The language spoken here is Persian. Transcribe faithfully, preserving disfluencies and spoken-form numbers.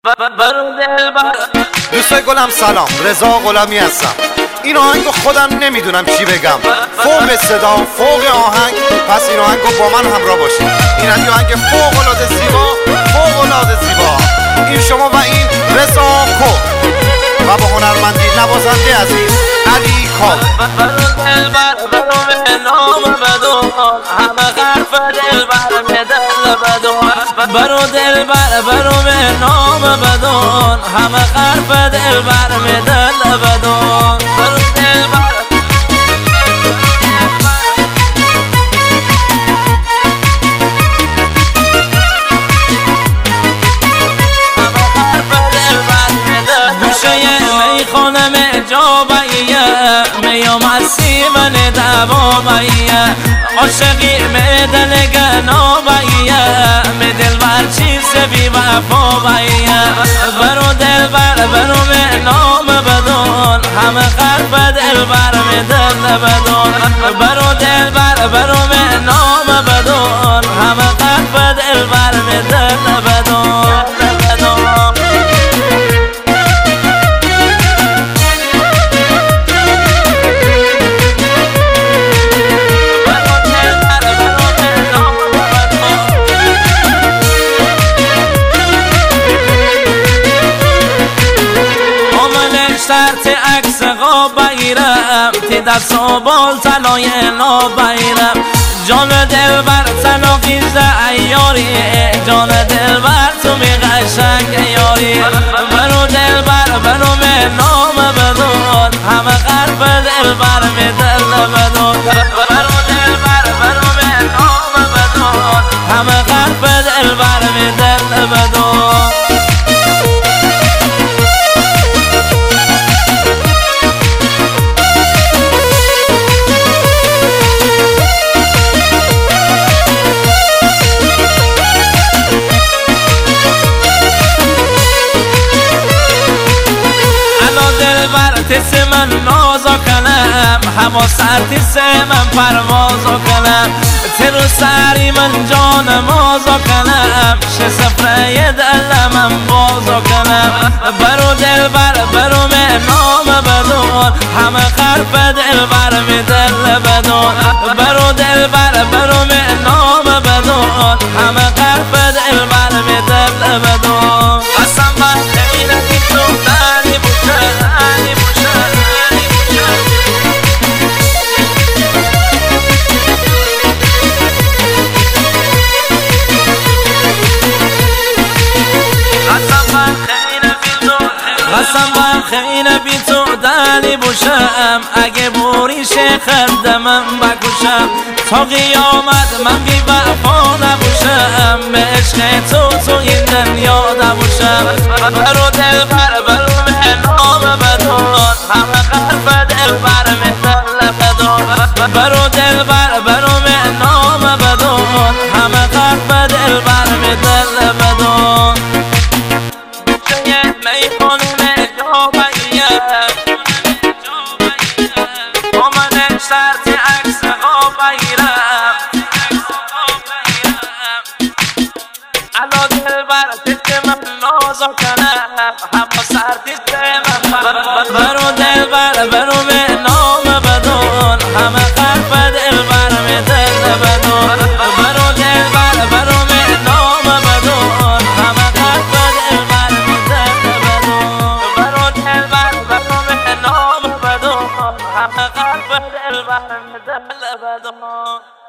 دوستای گلم سلام، رضا غلامی هستم. این آهنگو خودم نمیدونم چی بگم، فوق صدا فوق آهنگ، پس این آهنگو با من همراه باشید. این آهنگ فوق العاده زیبا، فوق العاده زیبا. این شما و این رضا کو و با هنرمندی نوازنده عزیز علی کاو. برو دل بر برو به نام بدون همه حرف دل بر می دل بدون برو دل بر گوشه می خونم جا بایه میم سیمن دوا بایه عاشقی می دل گنا بایه می دل بر چیز بی وفا بایه برو دل بر برو به نام بدون همه قلب دل بر می دل بدون برو دل بر برو به نام بدون همه قلب دل بر می دل بدون شرط عکس غاب بگیرم تی دست و بال تلای نا بگیرم جان دل بر تلا خیزده ایاری جان دل بر تو می قشنگ یاری برو دل بر برو به نام بدون همه قلب دل بر می دل بدون برو دل بر برو به نام بدون همه قلب دل بر می دل بدون تیس من نازا کنم هوا سر تیس من پروازا کنم تیرو سری من جان مازا کنم شه سفره دل من بازا کنم برو دل بر برو به نام بدون همه قلب دل بر می دل بدون برو دل بر برو به نام بدون همه قلب دل بر می دل بدون قسم بر خیلی که تو داری بوده داری بوده قسم بر خیلی بی تو دلی بوشم اگه بوری شیخ دمم بکشم تا قیامت من بی وفا نبوشم به عشق تو تو این دنیا نبوشم برو دل بر برو به نام بدون همه قلب دل بر می دل بدون برو دل بر برو به نام بدون همه قلب دل بر می دل بدون می خونم جا بایه با من شرط عکس غاب بگیرم علا دل بر تیت من نازا کنم هوا سر تیت من برو دل بر برو به نام بدون همه قلب دل بر می دل بدون برو دل بر برو به نام بدون همه قلب دل بر می دل بدون برو دل بر برو به نام بدون همه قلب دل بر می دل بدون